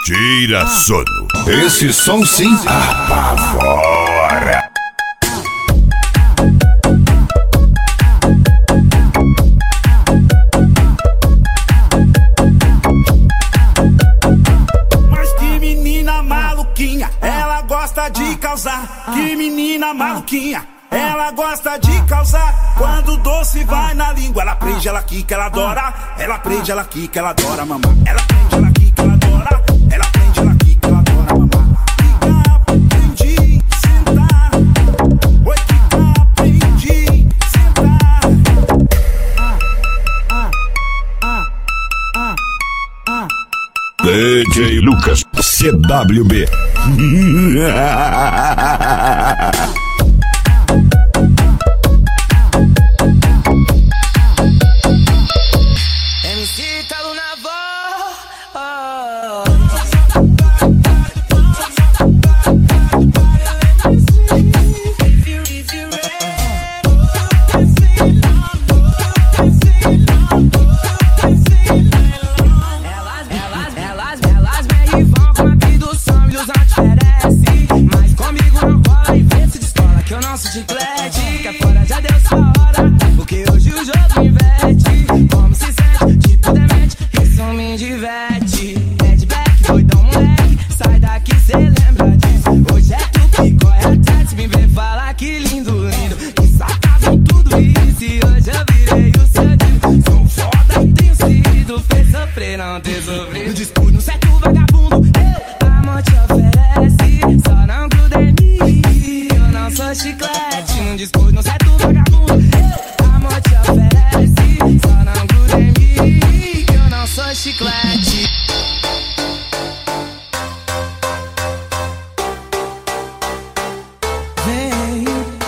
Tira sono. Esse som sim apavora. Mas que menina maluquinha, ela gosta de causar. Que menina maluquinha, ela gosta de causar. Quando o doce vai na língua, ela prende, ela quica, ela adora. Ela prende, ela quica, ela adora, mamãe. Ela prende, ela quica, ela adora. Ela prende, ela quica, ela adora, mamãe. Quica, aprendi, sentar. Oi, quica, aprendi, sentar. DJ Lucas, CWB. MC Talo na voz. Elas vêm e vão com a abdução e os oferece. Mas comigo não cola e vê se descola que eu não sou chiclete. Que é fora já deu sua hora, porque hoje o jogo inverte. Como se sente, tipo demente, isso me diverte. Headback, doidão moleque, sai daqui cê lembra disso. Hoje é tu que corre atrás, me vê falar que lindo, lindo. Que sacado tudo isso e hoje eu virei o seu divo. Sou foda e tenho sido, fez sofrer, não ter sofrido. No discurso, no certo vagabundo, amor te oferece. Só não gruda em mim, eu não sou chiclete. No discurso, no certo vagabundo, amor te oferece. Só não gruda em mim, que eu não sou chiclete. Vem.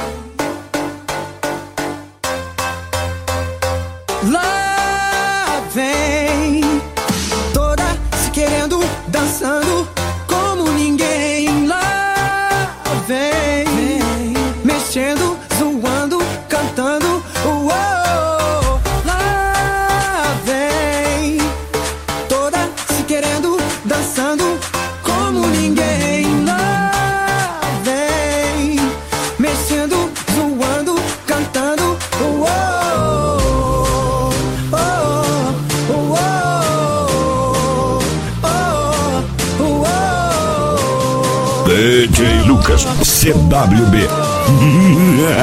Lá vem, toda se querendo, dançando como ninguém. Lá vem, mexendo, zoando, cantando. Uou. Lá vem, toda se querendo, dançando como ninguém. Lá vem, mexendo, zoando, cantando. DJ Lucas, CWB. É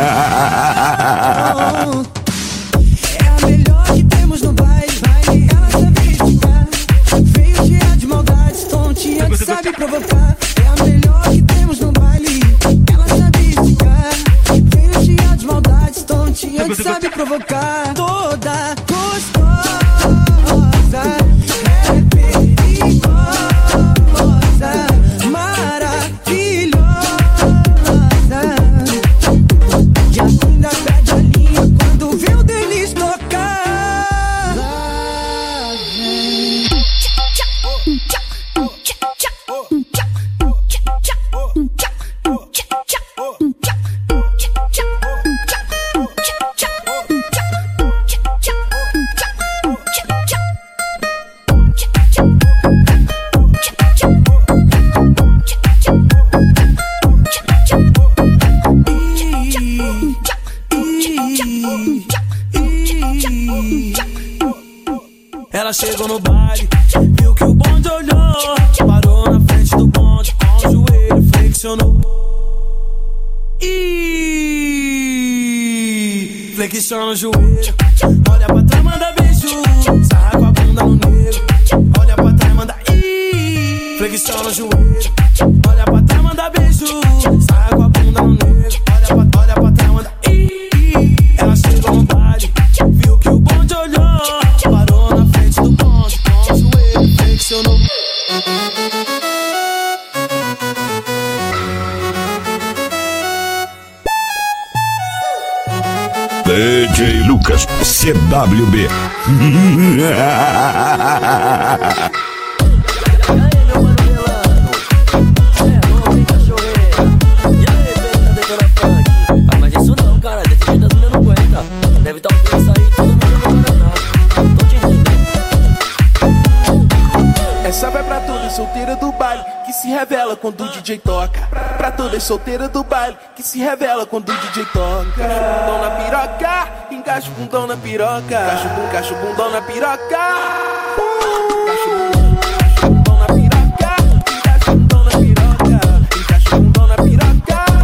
a melhor que temos no baile. Ela sabe criticar, veio cheia de maldades, tontinha que sabe provocar. É a melhor que temos no baile. Ela sabe criticar, veio cheia de maldades, tontinha que sabe provocar. Toda gostosa, é perigosa, maravilhosa. E ainda perde a linha quando vê o Denis tocar. Lá vem. Ela chegou no baile, viu que o bonde olhou, parou na frente do bonde, com o joelho flexionou. E flexiona o joelho, olha pra trás, manda beijo, sarra com a bunda no negro. Olha pra trás, manda flexiona o joelho, olha pra trás, manda beijo, sarra com a bunda no negro. Olha pra trás, manda Ela chegou no baile, viu que o bonde olhou, parou na frente do bonde, com o joelho flexionou. DJ Lucas, CWB. Mas isso não, cara, desse jeito as mulher não aguenta. Deve estar ouvindo essa aí, todo mundo no Paraná. Tô te entendendo. Essa vai pra todos solteiros do revela quando o DJ toca. Pra todas solteiras do baile que se revela quando o DJ toca. Bundão na piroca, encaixa o bundão na piroca. Encaixa o bundão na piroca. Encaixa o bundão na piroca. Encaixa o bundão na piroca. Encaixa o bundão na piroca.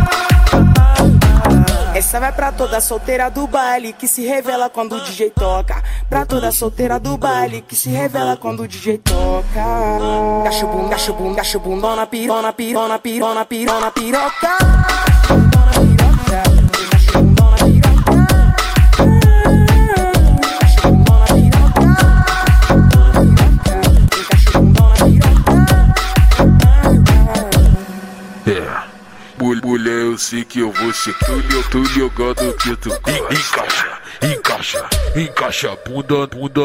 Essa vai pra toda solteira do baile que se revela quando o DJ toca. Pra toda solteira do baile que se revela quando o DJ toca. Encaixa o bundão na piroca. Mulher, eu sei que eu vou ser tô ligado que tu encaixa bunda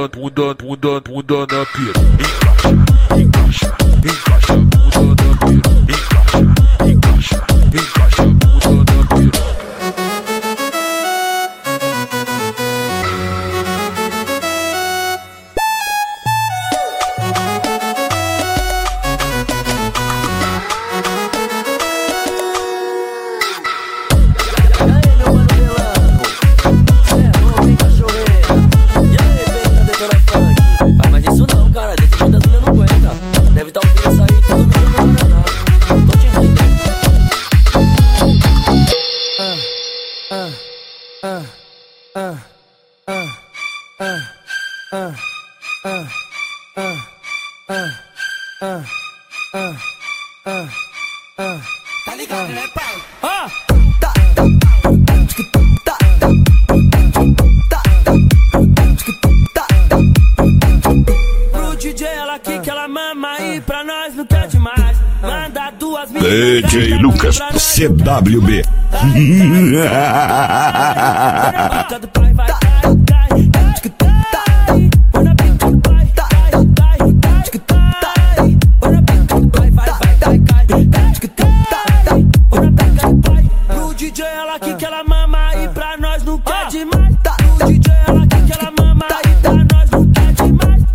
na pira. Encaixa bunda na pira. Encaixa bunda na pira. Tá ligado, né, pai? Pro DJ ela que ela mama e pra nós não quer demais. Manda duas DJ Lucas CWB. Pro DJ ela que ela mama e pra nós não quer demais. Pro DJ ela que ela mama e pra nós não quer demais.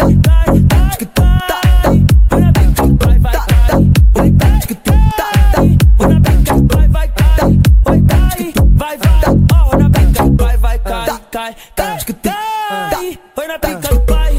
Foi na pica do pai.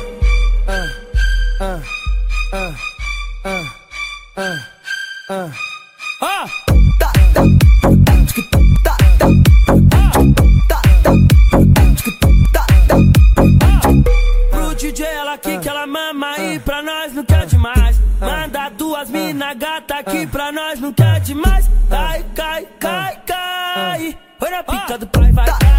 Pro DJ ela que ela mama e pra nós não quer demais. Manda duas mina gata que pra nós não quer demais. Cai. Foi na pica do pai, vai, cai.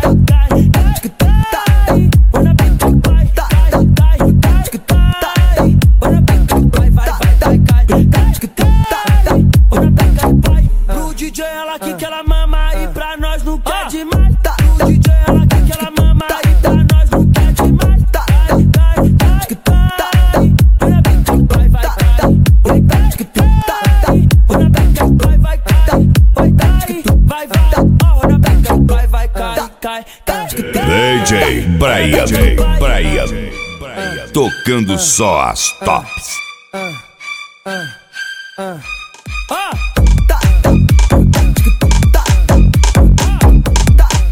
Foi na pica do pai, cai. Foi na pica do pai, vai, cai. Foi na pica do pai. Pro DJ ela que ela mama e pra nós não quer demais. Pro DJ ela que ela mama e pra nós não quer demais. Cai. Foi na pica do pai, vai, cai. Foi na pica do pai, vai, cai. Vai. Ó, na pica do pai, vai, cai. DJ Brian. Tocando só as tops.